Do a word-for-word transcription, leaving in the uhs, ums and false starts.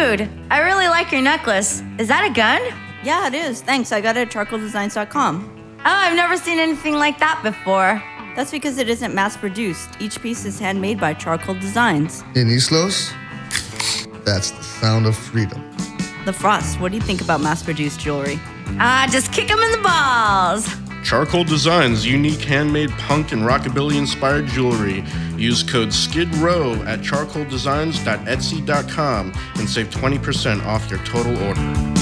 Dude, I really like your necklace. Is that a gun? Yeah, it is. Thanks. I got it at charcoal designs dot com. Oh, I've never seen anything like that before. That's because it isn't mass-produced. Each piece is handmade by Charcoal Designs. In East Los, that's the sound of freedom. The Frost, what do you think about mass-produced jewelry? Ah, just kick them in the balls. Charcoal Designs, unique handmade punk and rockabilly-inspired jewelry. Use code SKIDROW at charcoal designs dot etsy dot com and save twenty percent off your total order.